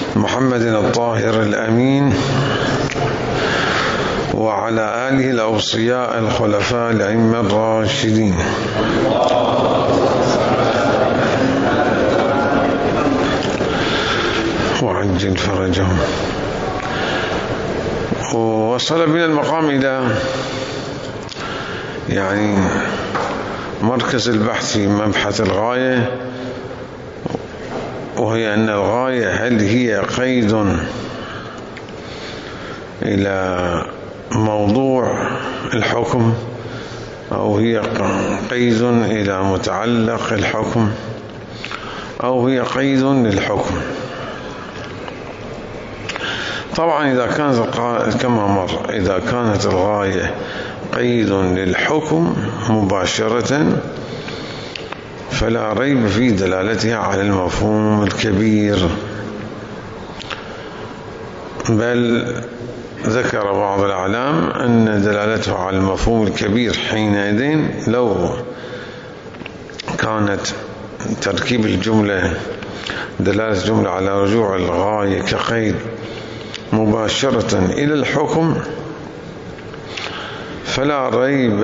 محمد الطاهر الأمين وعلى آله الأوصياء الخلفاء الأئمة الراشدين وعجل فرجهم. ووصل بنا المقام إلى مركز البحث في مبحث الغاية، وهي أن الغاية هل هي قيد إلى موضوع الحكم أو هي قيد إلى متعلق الحكم أو هي قيد للحكم. طبعا إذا كانت الغاية قيد للحكم مباشرة فلا ريب في دلالتها على المفهوم الكبير، بل ذكر بعض الأعلام أن دلالته على المفهوم الكبير حينئذ لو كانت تركيب الجملة دلالة جملة على رجوع الغاية كقيد مباشرة إلى الحكم فلا ريب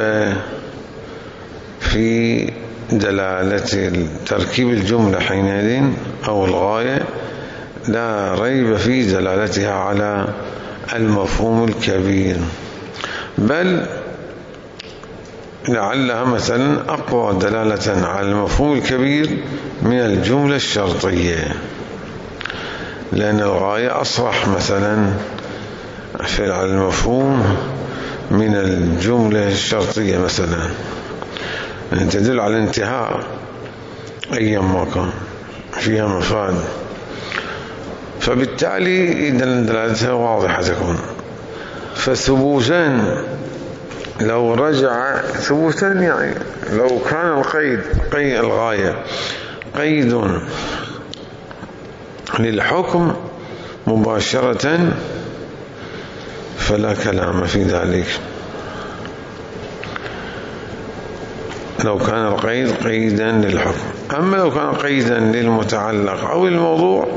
في دلالة تركيب الجملة حينئذ أو الغاية لا ريب في دلالتها على المفهوم الكبير، بل لعلها مثلا أقوى دلالة على المفهوم الكبير من الجملة الشرطية، لأن الغاية أصرح مثلا في المفهوم من الجملة الشرطية، مثلا تدل على الانتهاء أيما كان فيها مفاد، فبالتالي دلالتها واضحة تكون. فثبوتا لو رجع ثبوتا لو كان القيد الغاية قيد للحكم مباشرة فلا كلام في ذلك. لو كان القيد قيدا للحكم، أما لو كان قيدا للمتعلق أو الموضوع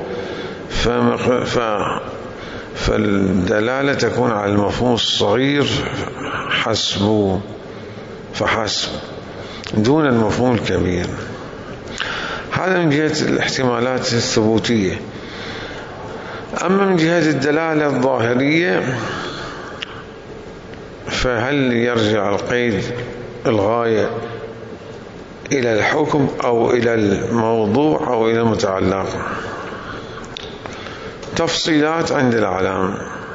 فالدلالة تكون على المفهوم الصغير فحسب دون المفهوم الكبير. هذا من جهة الاحتمالات الثبوتية. أما من جهة الدلالة الظاهرية فهل يرجع القيد الغاية إلى الحكم أو إلى الموضوع أو إلى المتعلق؟ تفصيلات عند الأعلام.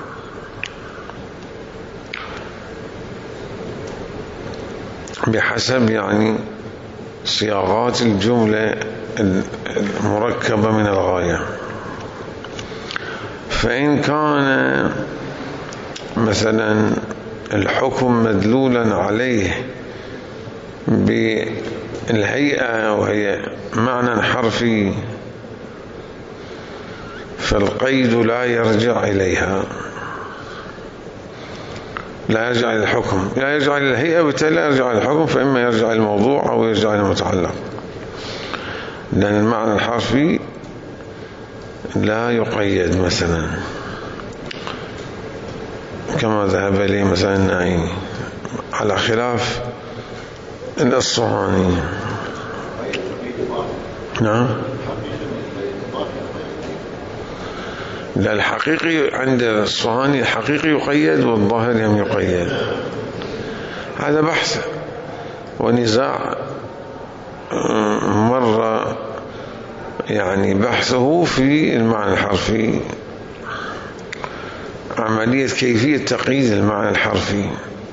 بحسب صياغات الجملة المركبة من الغاية. فإن كان مثلا الحكم مدلولا عليه بالهيئة وهي معنى حرفي فالقيد لا يرجع إليها، لا يرجع إلى الحكم، لا يرجع إلى الهيئة، بالتالي لا يرجع إلى الحكم، فإما يرجع إلى الموضوع أو يرجع إلى المتعلق، لأن المعنى الحرفي لا يقيد مثلا، كما ذهب إليه مثلا النعيمي على خلاف الأصفهاني. نعم، لا، الحقيقي عند الأصفهاني الحقيقي يقيد والظاهر لم يقيد. هذا بحث ونزاع مرة بحثه في المعنى الحرفي، عملية كيفية تقييد المعنى الحرفي.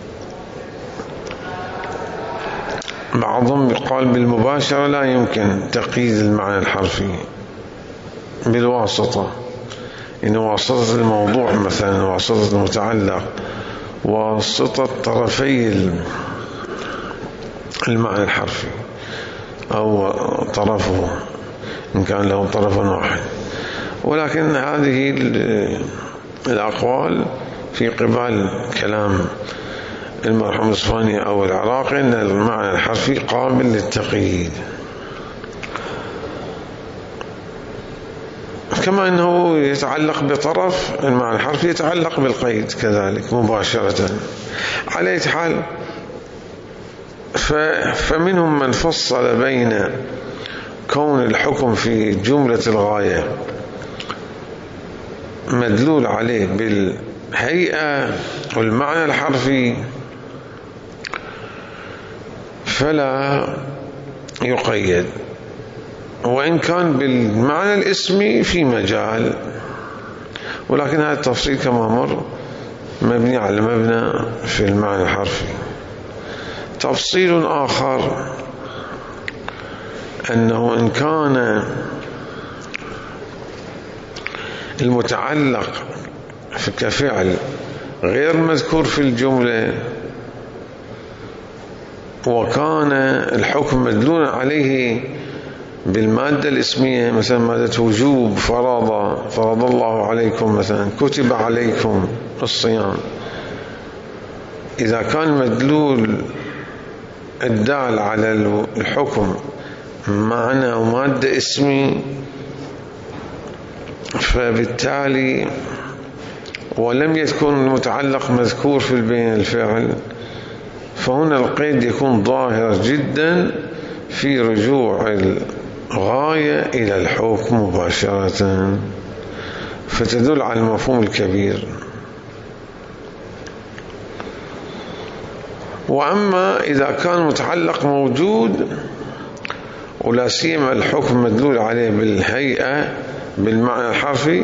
بعضهم يقال بالمباشرة لا يمكن تقييد المعنى الحرفي، بالواسطة، إن واسطة الموضوع مثلا، واسطة المتعلق، واسطة طرفي المعنى الحرفي أو طرفه إن كان له طرف واحد. ولكن هذه الأقوال في قبال كلام المرحوم الأصفهاني أو العراقي أن المعنى الحرفي قابل للتقييد. كما أنه يتعلق بطرف المعنى الحرفي يتعلق بالقيد كذلك مباشرة. على أي حال، فمنهم من فصل بين كون الحكم في جملة الغاية مدلول عليه بالهيئة والمعنى الحرفي فلا يقيد، وإن كان بالمعنى الاسمي في مجال، ولكن هذا التفصيل كما مر مبني على مبنى في المعنى الحرفي. تفصيل آخر أنه إن كان المتعلق كفعل غير مذكور في الجملة وكان الحكم مدلول عليه بالمادة الاسمية، مثلا مادة وجوب، فرض الله عليكم، مثلا كتب عليكم الصيام، إذا كان مدلول الدال على الحكم معنى ومادة اسمي فبالتالي ولم يكن المتعلق مذكور في بين الفعل، فهنا القيد يكون ظاهر جدا في رجوع الغاية إلى الحكم مباشرة، فتدل على المفهوم الكبير. وأما إذا كان متعلق موجود ولا سيما الحكم مدلول عليه بالهيئة بالمعنى الحرفي،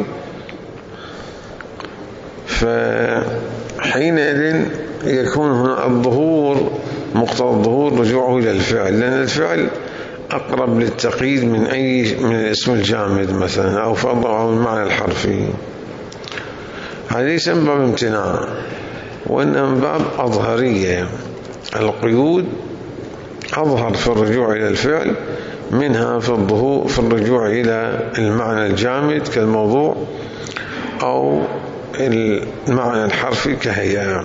فحينئذ يكون هنا الظهور، مقتضى الظهور رجوعه إلى الفعل، لأن الفعل أقرب للتقييد من الاسم الجامد مثلا أو المعنى الحرفي. هذا ليس من باب امتناع، وإنما من باب أظهرية. القيود أظهر في الرجوع إلى الفعل منها في الظهور في الرجوع إلى المعنى الجامد كالموضوع أو المعنى الحرفي كهيئة.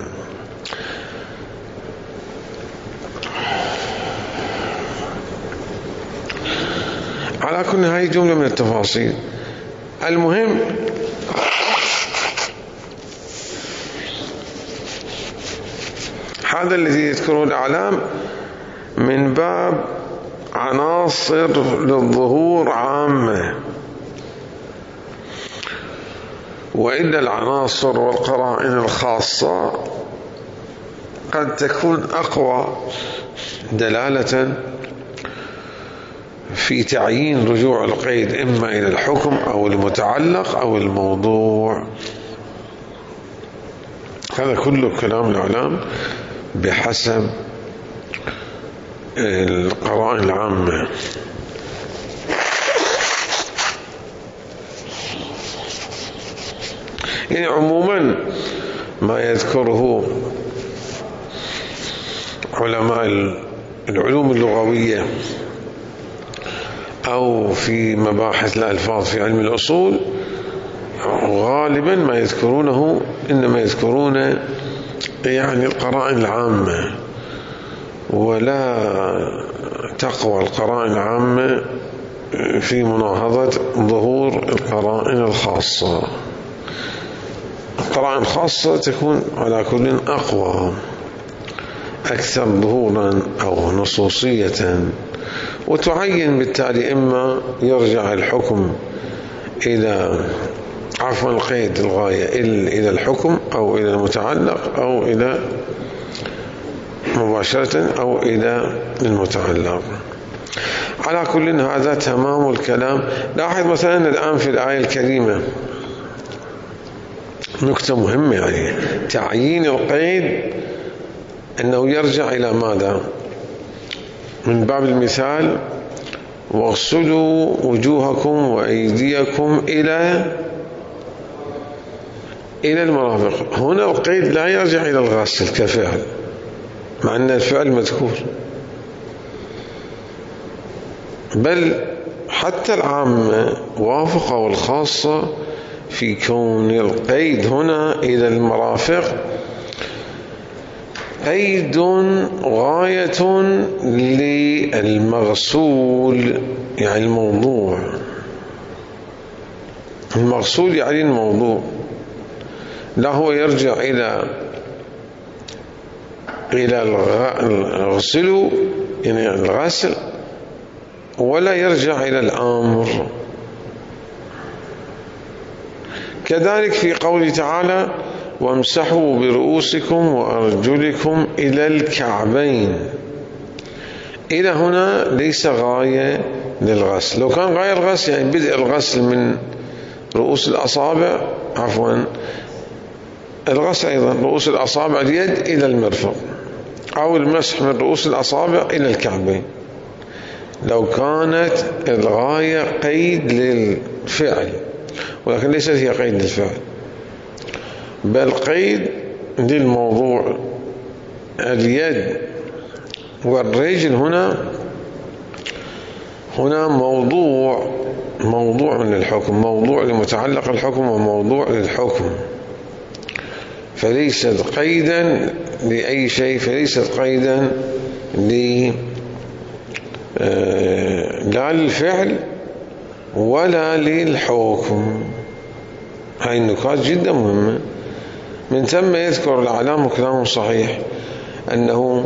على كل هذه جملة من التفاصيل. المهم هذا الذي يذكره الأعلام من باب عناصر للظهور عامة، وإلا العناصر والقرائن الخاصة قد تكون أقوى دلالة في تعيين رجوع القيد إما إلى الحكم أو المتعلق أو الموضوع. هذا كله كلام الإعلام بحسب القرائن العامة. يعني عموما ما يذكره علماء العلوم اللغوية أو في مباحث الألفاظ في علم الأصول غالبا ما يذكرونه إنما يذكرون يعني القرائن العامة، ولا تقوى القرائن العامة في مناهضة ظهور القرائن الخاصة. القرائن الخاصة تكون على كل أقوى أكثر ظهورا أو نصوصية، وتعين بالتالي إما يرجع الحكم إلى القيد الغاية إلى الحكم أو إلى المتعلق أو إلى مباشرة أو إلى المتعلق. على كل هذا تمام الكلام. لاحظ مثلا الآن في الآية الكريمة نكتة مهمة، يعني تعيين القيد أنه يرجع إلى ماذا؟ من باب المثال واغسلوا وجوهكم وأيديكم إلى المرافق. هنا القيد لا يرجع إلى الغسل كفعل مع أن الفعل مذكور، بل حتى العامة وافقوا الخاصة في كون القيد هنا إلى المرافق قيد غاية للمغسول، يعني الموضوع. المغسول يعني الموضوع، لا هو يرجع إلى الغسل يعني الغسل، ولا يرجع إلى الأمر. كذلك في قوله تعالى وامسحوا برؤوسكم وأرجلكم إلى الكعبين، إلى هنا ليس غاية للغسل. لو كان غاية الغسل يعني بدء الغسل من رؤوس الأصابع، عفوا الغسل أيضا رؤوس الأصابع اليد إلى المرفق، أو المسح من رؤوس الأصابع إلى الكعبين، لو كانت الغاية قيد للفعل، ولكن ليست هي قيد للفعل، بل قيد للموضوع. اليد والرجل هنا موضوع للحكم، موضوع لمتعلق الحكم وموضوع للحكم، فليست قيدا لأي شيء، فليست قيدا لا للفعل ولا للحكم. هاي النقاط جدا مهمة. من ثم يذكر الأعلام كلام صحيح أنه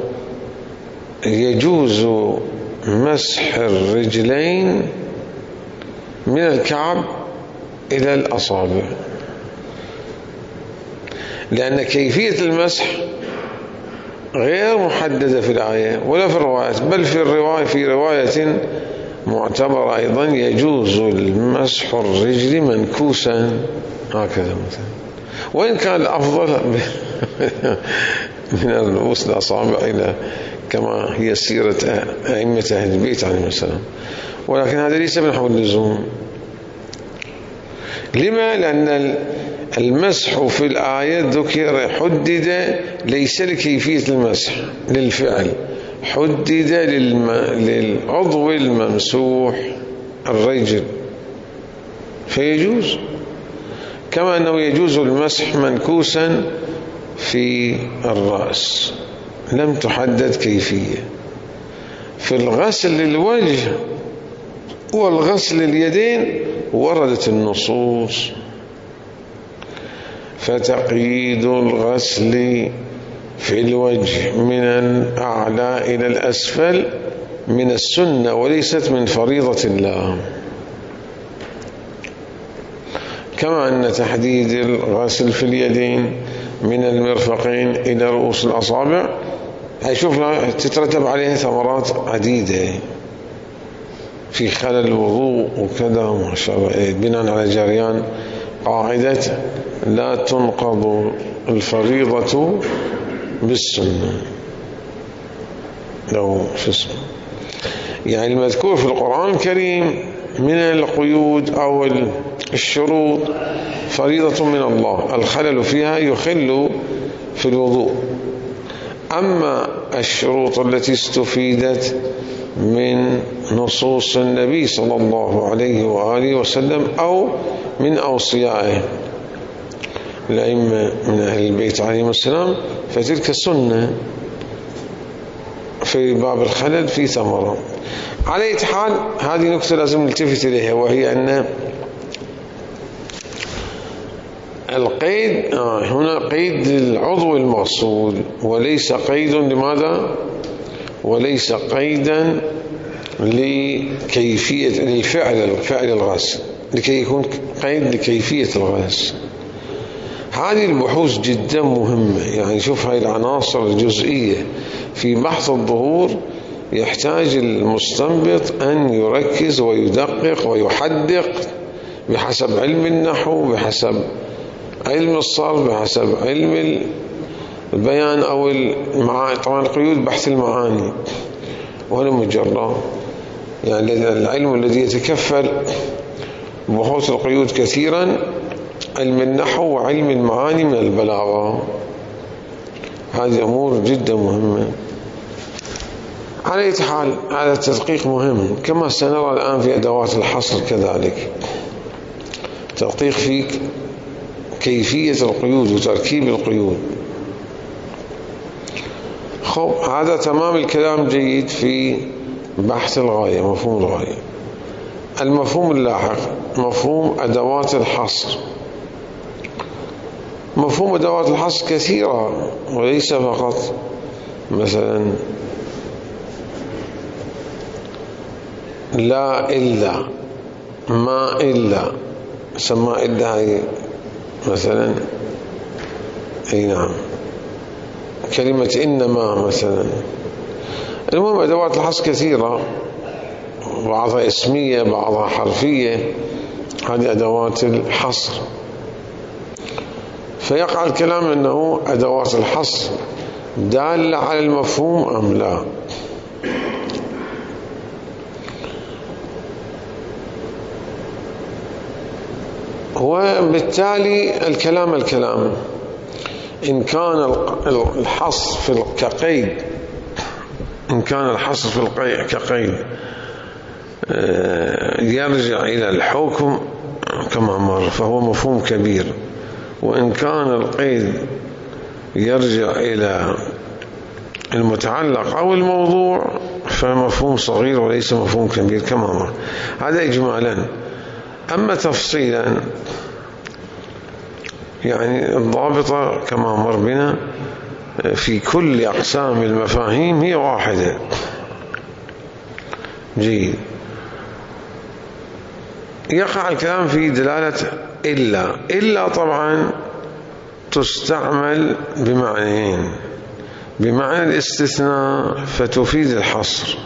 يجوز مسح الرجلين من الكعب إلى الأصابع، لأن كيفية المسح غير محددة في الآية ولا في الروايات، بل في رواية معتبرة أيضا يجوز المسح الرجل منكوسا هكذا مثلا، وإن كان الأفضل من رؤوس الأصابع إلى كما هي سيرة أئمة أهل البيت عليهم السلام، ولكن هذا ليس من حول اللزوم. لما؟ لأن المسح في الآية ذكر حدد ليس لكيفية المسح للفعل، حدد للعضو الممسوح الرجل، فيجوز، كما أنه يجوز المسح منكوسا في الرأس، لم تحدد كيفية. في الغسل للوجه والغسل اليدين وردت النصوص، فتقييد الغسل في الوجه من الأعلى إلى الأسفل من السنة وليست من فريضة الله، كما أن تحديد الغسل في اليدين من المرفقين إلى رؤوس الأصابع هيشوف تترتب عليها ثمرات عديدة في خلل الوضوء وكذا وما شابه، بناء على جريان قاعدة لا تنقض الفريضة بالسنة. لو شو اسمه يعني المذكور في القرآن الكريم من القيود أو الشروط فريضة من الله، الخلل فيها يخل في الوضوء. أما الشروط التي استفيدت من نصوص النبي صلى الله عليه وآله وسلم أو من أوصيائه الأئمة من أهل البيت عليهم السلام، فتلك السنة في باب الخلل في ثمرة. على أي حال هذه نقطة لازم نلتفت إليها، وهي أن القيد هنا قيد للعضو المغسول، وليس قيد لماذا؟ وليس قيدا لكيفية فعل الغسل، لكي يكون قيد لكيفية الغسل. هذه البحوث جدا مهمة، يعني شوف هاي العناصر الجزئية في بحث الظهور يحتاج المستنبط أن يركز ويدقق ويحدق بحسب علم النحو، بحسب علم الصرف، بحسب علم البيان أو المعاني. طبعا القيود بحث المعاني ولا مجرد يعني العلم الذي يتكفل بحوث القيود كثيرا علم النحو وعلم المعاني من البلاغة. هذه أمور جدا مهمة. على أي حال هذا التدقيق مهم، كما سنرى الآن في أدوات الحصر كذلك تدقيق في كيفية القيود وتركيب القيود. هذا تمام الكلام جيد في بحث الغاية، مفهوم الغاية. المفهوم اللاحق مفهوم أدوات الحصر. مفهوم أدوات الحصر كثيرة وليس فقط مثلا لا إلا، ما إلا، سما إلا هي مثلا، أي نعم، كلمة إنما مثلا. المهم أدوات الحصر كثيرة، بعضها اسمية بعضها حرفية، هذه أدوات الحصر. فيقع الكلام أنه أدوات الحصر دالة على المفهوم أم لا. وبالتالي الكلام إن كان الحصر كقيد، إن كان الحصر كقيد يرجع إلى الحكم كما مر فهو مفهوم كبير، وإن كان القيد يرجع إلى المتعلق أو الموضوع فمفهوم صغير وليس مفهوم كبير كما مر. هذا إجمالا. أما تفصيلا يعني الضابطة كما مر بنا في كل أقسام المفاهيم هي واحدة. جيد. يقع الكلام في دلالة إلا طبعا تستعمل بمعنيين: بمعنى الاستثناء فتفيد الحصر،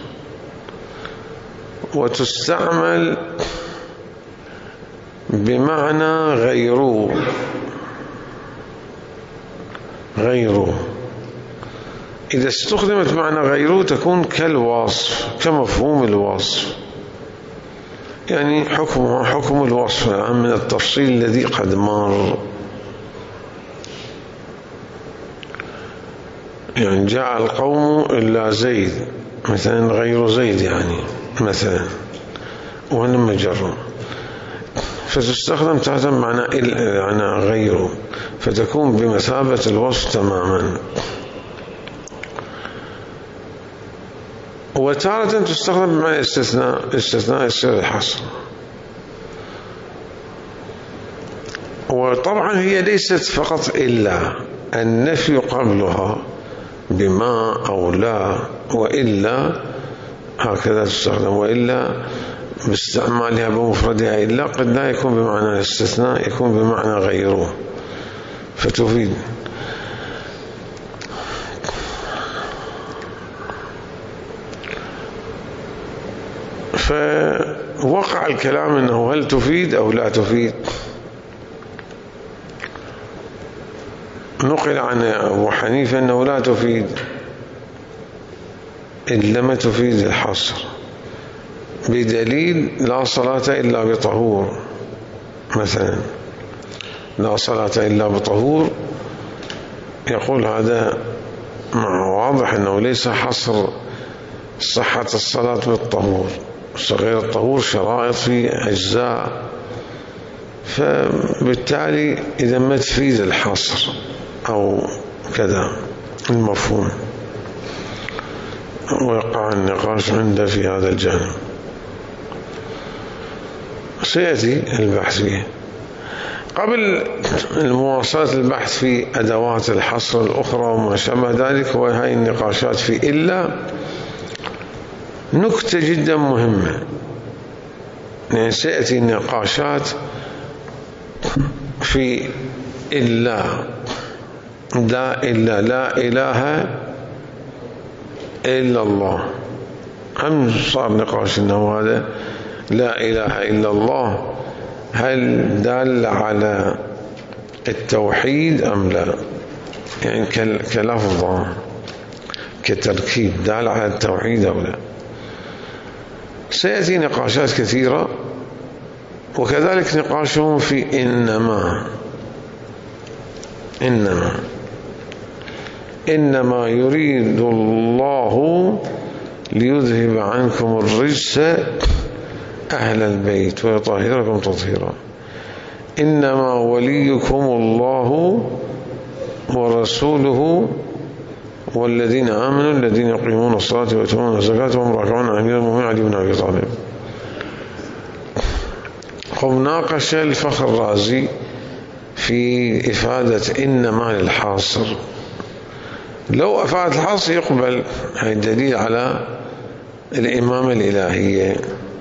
وتستعمل بمعنى غيره. إذا استخدمت معنى غيره تكون كالوصف، كمفهوم الوصف، يعني حكمها حكم الوصف العام من التفصيل الذي قد مر. يعني جاء القوم إلا زيد مثلا، غير زيد يعني مثلا، وإنما جر، فتستخدم تحت معنى غيره، فتكون بمثابة الوصف تماما. وتارة تستخدم بمعنى استثناء يصير الحصر. وطبعا هي ليست فقط إلا، النفي قبلها بما أو لا وإلا هكذا تستخدم، وإلا باستعمالها بمفردها إلا قد لا يكون بمعنى الاستثناء، يكون بمعنى غيره فتفيد. فوقع الكلام أنه هل تفيد أو لا تفيد. نقل عن أبو حنيفة أنه لا تفيد إلا ما تفيد الحصر، بدليل لا صلاة إلا بطهور مثلا، لا صلاة إلا بطهور، يقول هذا واضح أنه ليس حصر صحة الصلاة بالطهور، صغير الطهور شرائط في أجزاء، فبالتالي إذا ما تفيد الحصر أو كذا المفهوم. ويقع النقاش عنده في هذا الجانب، سيأتي البحث فيه. قبل المواصلة البحث في أدوات الحصر الأخرى وما شابه ذلك وهي النقاشات في إلا، نكتة جدا مهمة، يعني سيأتي النقاشات في إلا، لا إله إلا الله. هم صار نقاش إنه هذا لا إله إلا الله هل دال على التوحيد أم لا، يعني كلفظة كتركيب دال على التوحيد أو لا. سيأتي نقاشات كثيرة، وكذلك نقاشهم في إنما يريد الله ليذهب عنكم الرجس أهل البيت ويطهركم تطهيرا. إنما وليكم الله ورسوله والذين آمنوا الذين يقيمون الصلاة ويؤتون الزكاة وهم راكعون. أمير المؤمنين علي بن أبي طالب. قم ناقش الفخر الرازي في إفادة إنما للحاصر. لو أفاد الحاصر يقبل، هذا دليل على الإمامة الإلهية،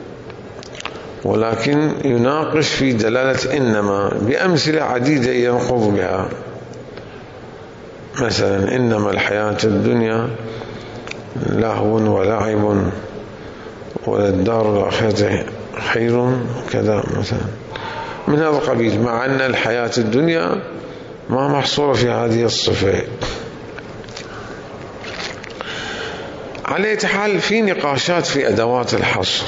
ولكن يناقش في دلالة إنما بأمثلة عديدة ينقض بها. مثلا إنما الحياة الدنيا لهو ولعب وللدار الآخرة خير كذا مثلا من هذا القبيل، مع أن الحياة الدنيا ما محصورة في هذه الصفة. على أي حال في نقاشات في أدوات الحصر،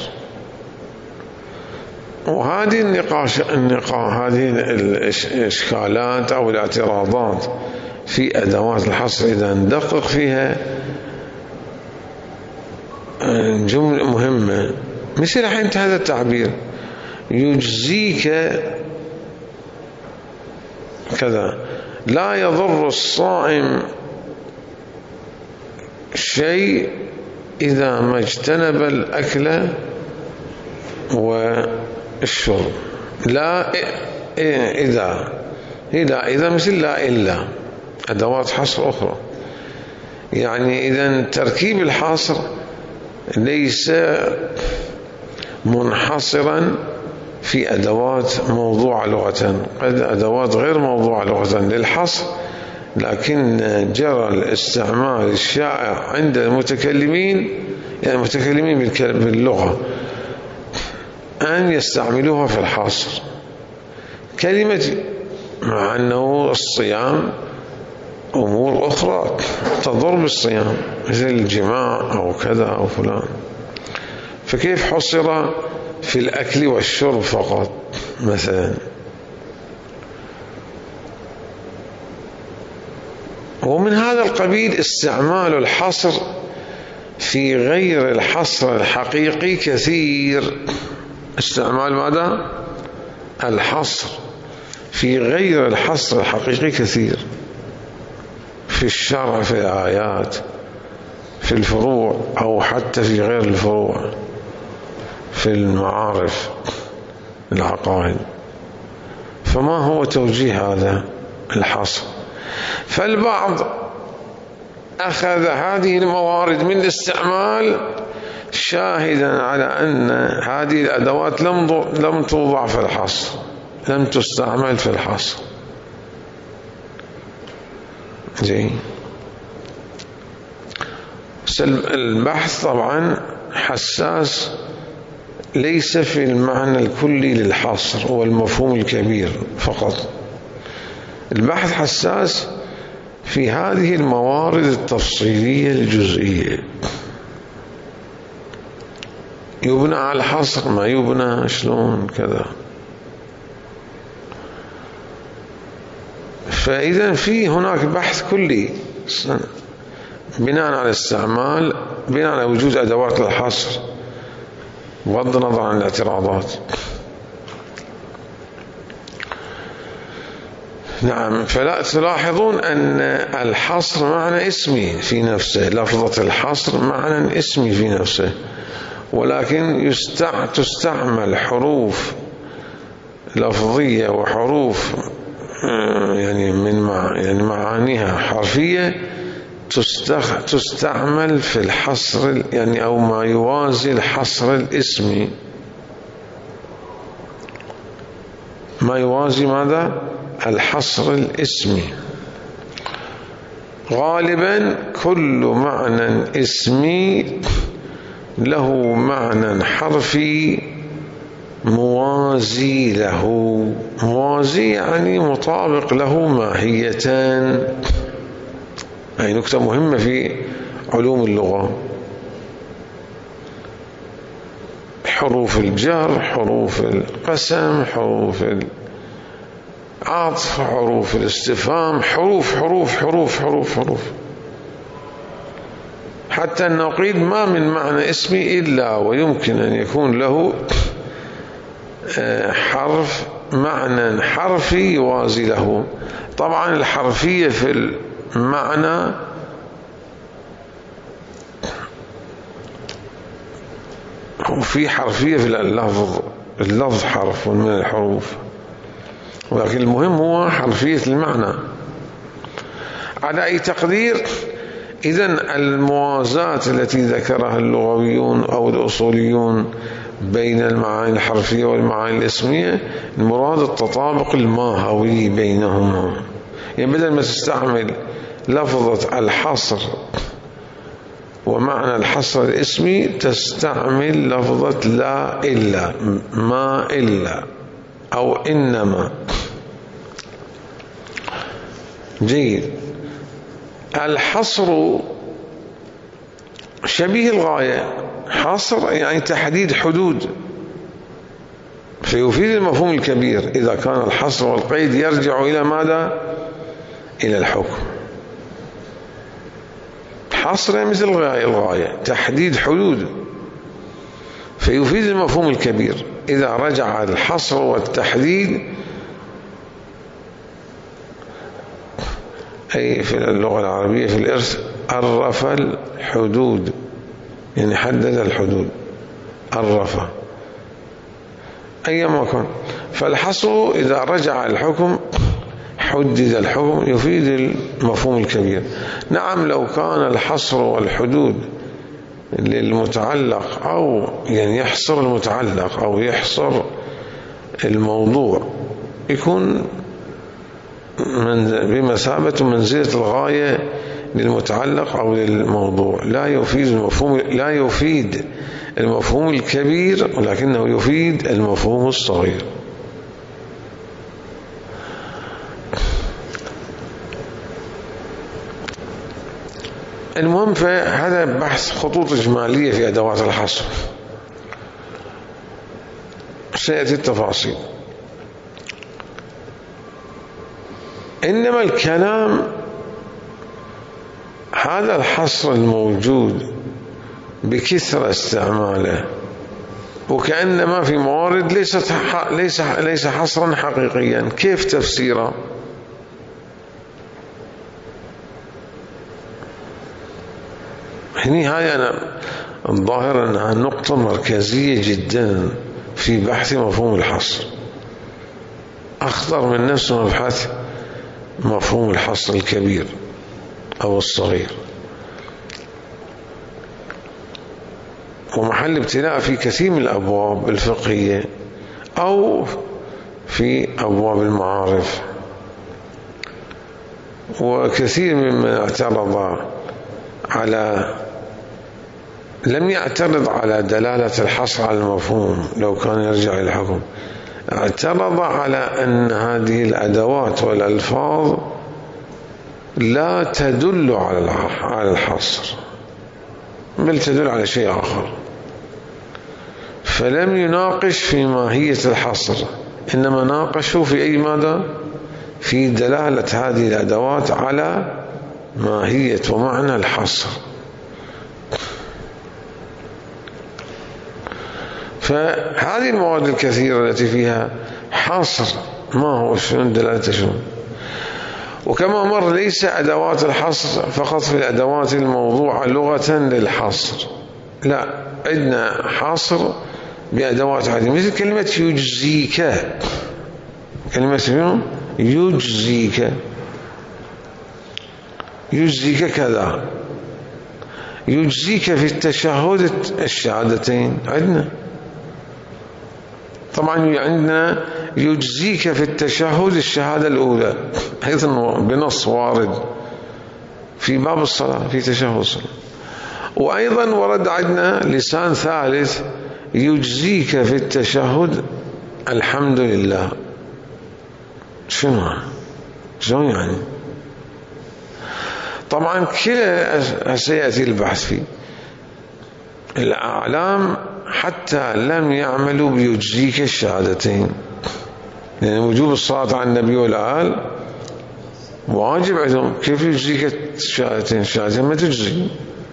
وهذه هذه الإشكالات أو الاعتراضات في أدوات الحصر إذا ندقق فيها جملة مهمة، مثل الحين هذا التعبير يجزيك كذا، لا يضر الصائم شيء إذا ما اجتنب الأكل والشرب. لا إذا مثل لا إلا أدوات حصر أخرى. يعني إذا تركيب الحاصر ليس منحصرا في أدوات موضوعة لغة، قد أدوات غير موضوعة لغة للحصر، لكن جرى الاستعمال الشائع عند المتكلمين، يعني المتكلمين باللغة، أن يستعملوها في الحصر. كلمة مع أنه الصيام أمور أخرى تضر بالصيام مثل الجماع أو كذا أو فلان، فكيف حصر في الأكل والشرب فقط مثلا؟ ومن هذا القبيل استعمال الحصر في غير الحصر الحقيقي كثير. استعمال ماذا؟ الحصر في غير الحصر الحقيقي كثير، في الشرع، في الآيات، في الفروع، أو حتى في غير الفروع، في المعارف العقائد. فما هو توجيه هذا الحصر؟ فالبعض أخذ هذه الموارد من الاستعمال شاهدا على أن هذه الأدوات لم توضع في الحصر، لم تستعمل في الحصر. البحث طبعا حساس ليس في المعنى الكلي للحصر هو المفهوم الكبير فقط، البحث حساس في هذه الموارد التفصيلية الجزئية. يبنى على الحصر، ما يبنى شلون كذا. فإذا في هناك بحث كلي بناء على استعمال، بناء على وجود أدوات الحصر بغض النظر عن الاعتراضات. نعم. فلا تلاحظون أن الحصر معنى اسمي في نفسه، لفظة الحصر معنى اسمي في نفسه، ولكن تستعمل حروف لفظية وحروف يعني معانيها حرفية تستعمل في الحصر، يعني أو ما يوازي الحصر الاسمي. ما يوازي ماذا؟ الحصر الاسمي. غالبا كل معنى اسمي له معنى حرفي موازي له. موازي يعني مطابق له ماهيتان. هذه نكتة مهمة في علوم اللغة. حروف الجر، حروف القسم، حروف العطف، حروف الاستفهام، حروف حروف حروف حروف حروف. حتى النقيض ما من معنى اسمي إلا ويمكن أن يكون له حرف، معنى حرفي يوازي له. طبعا الحرفية في المعنى وفي حرفية في اللفظ اللفظ حرف من الحروف، ولكن المهم هو حرفية المعنى. على أي تقدير، إذن الموازاة التي ذكرها اللغويون أو الأصوليون بين المعاني الحرفية والمعاني الاسمية، المراد التطابق الماهوي بينهما. يعني بدل ما تستعمل لفظة الحصر ومعنى الحصر الاسمي، تستعمل لفظة لا إلا، ما إلا، أو إنما. جيد. الحصر شبيه الغاية، حصر يعني تحديد حدود، فيفيد المفهوم الكبير إذا كان الحصر والقيد يرجع إلى ماذا؟ إلى الحكم. حصر مثل الغاية، تحديد حدود، فيفيد المفهوم الكبير إذا رجع الحصر والتحديد، أي في اللغة العربية في الإرث عرف الحدود، يعني حدد الحدود، عرف أيما كان. فالحصر إذا رجع الحكم حدد الحكم، يفيد المفهوم الكبير. نعم، لو كان الحصر والحدود للمتعلق، أو يعني يحصر المتعلق أو يحصر الموضوع، يكون بمثابة منزلة الغاية للمتعلق أو للموضوع، لا يفيد المفهوم الكبير، ولكنه يفيد المفهوم الصغير. المهم، فهذا بحث خطوط إجمالية في أدوات الحصر، سيأتي التفاصيل. إنما الكلام، هذا الحصر الموجود بكثرة استعماله، وكأنما في موارد ليس حصرا حقيقيا. كيف تفسيره؟ هاي أنا الظاهر أنها نقطة مركزية جدا في بحث مفهوم الحصر، أخطر من نفس مبحث مفهوم الحصر الكبير أو الصغير، ومحل ابتلاء في كثير من الأبواب الفقهية أو في أبواب المعارف. وكثير ممن اعترض لم يعترض على دلالة الحصر على المفهوم لو كان يرجع إلى الحكم، اعترض على أن هذه الأدوات والألفاظ لا تدل على الحصر، بل تدل على شيء آخر، فلم يناقش في ماهية الحصر، إنما ناقشوا في أي ماذا؟ في دلالة هذه الأدوات على ماهية ومعنى الحصر. فهذه المواد الكثيرة التي فيها حصر، ما هو شنو دلالته شنو؟ وكما مر، ليس أدوات الحصر فقط في الأدوات الموضوعة لغة للحصر، لا، عندنا حصر بأدوات عديدة، مثل كلمة يجزيك. كلمة شنو؟ يجزيك كذا، يجزيك في التشهد الشهادتين عندنا. طبعا عندنا يجزيك في التشهد الشهادة الأولى أيضا بنص وارد في باب الصلاة، في تشهد الصلاة. وأيضا ورد عندنا لسان ثالث يجزيك في التشهد الحمد لله. شنو يعني؟ طبعا كلا سيأتي البحث فيه. الأعلام حتى لم يعملوا بيجزيك الشهادتين، لأن وجوب الصلاة على النبي والآل واجب عندهم. كيف يجزيك الشهادتين؟ الشهادتين ما تجزي.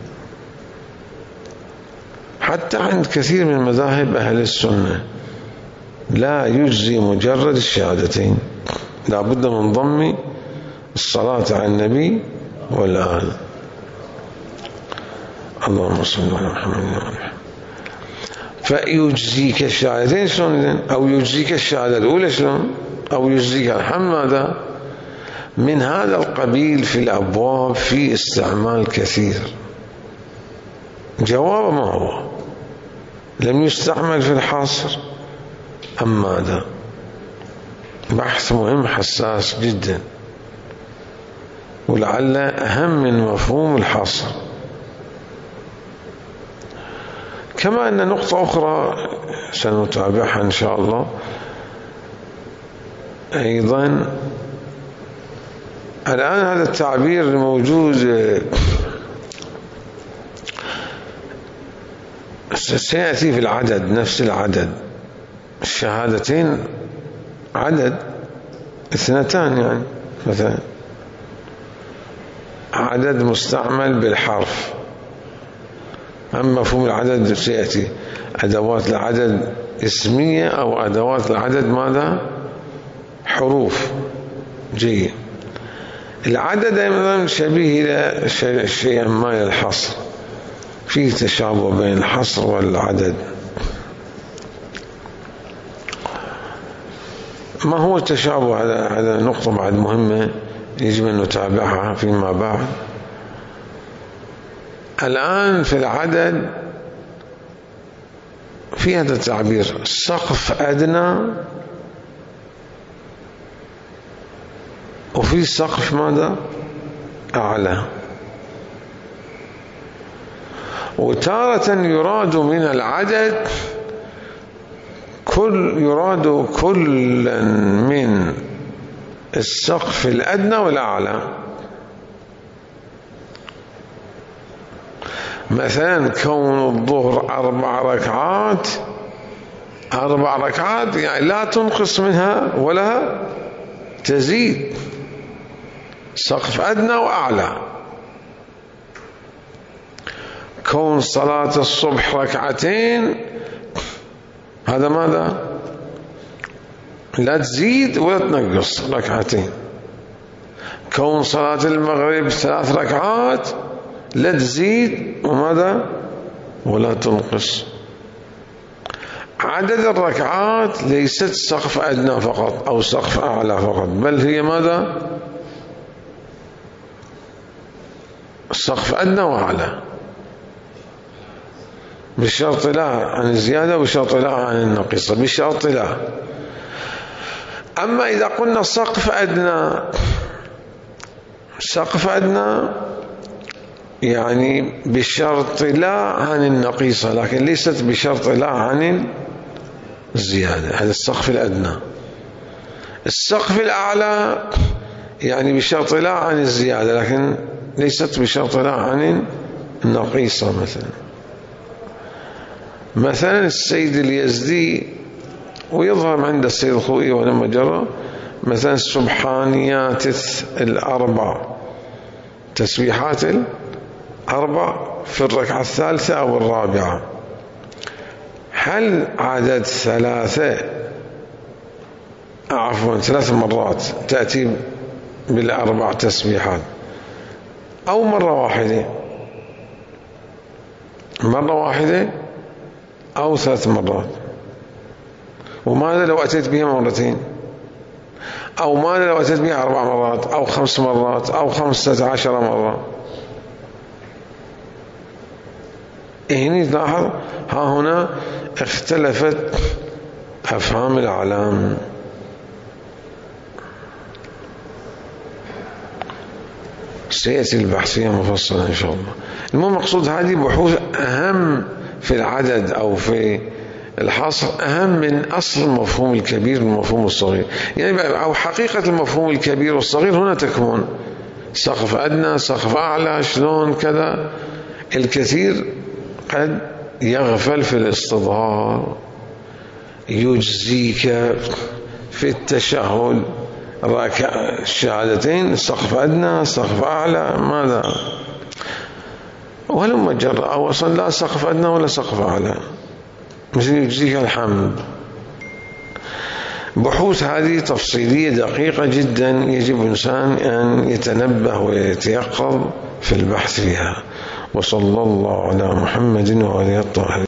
حتى عند كثير من مذاهب أهل السنة لا يجزي مجرد الشهادتين، لا بد من ضم الصلاة على النبي والآل. اللهم صل على محمد وعلى آله. فيجزيك الشهادتين شلون؟ أو يجزيك الشهادة الأولى شلون؟ أو يجزيك الحمد. ماذا من هذا القبيل في الأبواب في استعمال كثير. جواب ما هو؟ لم يستعمل في الحصر أم ماذا؟ بحث مهم حساس جدا، ولعل أهم من مفهوم الحصر. كما أن نقطة أخرى سنتابعها إن شاء الله أيضا. الآن هذا التعبير الموجود سيأتي في العدد، نفس العدد، الشهادتين عدد 2 يعني مثلا، عدد مستعمل بالحرف. أما مفهوم العدد سيأتي أدوات العدد اسمية أو أدوات العدد ماذا؟ حروف. جيد. العدد أيضا شبيه إلى شيئا ما إلى الحصر، فيه تشابه بين الحصر والعدد. ما هو التشابه؟ هذا نقطة بعد مهمة يجب أن نتابعها فيما بعد. الآن في العدد في هذا التعبير سقف أدنى وفي سقف ماذا؟ أعلى. وتارة يراد من العدد يراد كل من السقف الأدنى والأعلى. مثلا كون الظهر 4 ركعات، 4 ركعات يعني لا تنقص منها ولا تزيد، سقف أدنى وأعلى. كون صلاة الصبح 2 هذا ماذا؟ لا تزيد ولا تنقص 2. كون صلاة المغرب 3 ركعات لا تزيد وماذا؟ ولا تنقص. عدد الركعات ليست سقف أدنى فقط أو سقف أعلى فقط، بل هي ماذا؟ سقف أدنى وأعلى، بشرط لا عن الزيادة وبشرط لا عن النقيصة، بشرط لا. أما إذا قلنا سقف أدنى، سقف أدنى يعني بشرط لا عن النقيصة، لكن ليست بشرط لا عن الزيادة. هذا السقف الأدنى. السقف الأعلى يعني بشرط لا عن الزيادة، لكن ليست بشرط لا عن النقيصة. مثلا السيد اليزدي، ويظهر عند السيد الخوئي ولما جرى، مثلا السبحانيات 4 تسبيحات 4 في الركعة 3 أو 4، هل عدد 3 مرات تأتي بال4 تسبيحات، أو مرة واحدة أو 3 مرات؟ وماذا لو أتيت بها 2 مرات؟ أو ماذا لو أتيت بها 4 مرات أو 5 مرات أو 15 مرة؟ هنا لاحظ، ها هنا اختلفت أفهام الأعلام. سيأتي البحث فيها مفصلا إن شاء الله. المهم مقصود هذه بحوث أهم في العدد أو في الحصر، أهم من أصل المفهوم الكبير والمفهوم الصغير. يعني أو حقيقة المفهوم الكبير والصغير هنا تكمن. سقف أدنى، سقف أعلى، شلون كذا. الكثير قد يغفل في الاستظهار. يجزيك في التشهد الشهادتين سقف أدنى سقف أعلى، ماذا؟ ولما جرى أو أصلا لا سقف أدنى ولا سقف أعلى، مثل يجزيك الحمد. بحوث هذه تفصيلية دقيقة جدا، يجب الإنسان أن يتنبه ويتيقظ في البحث فيها. وصلى الله على محمد وآله الطاهرين.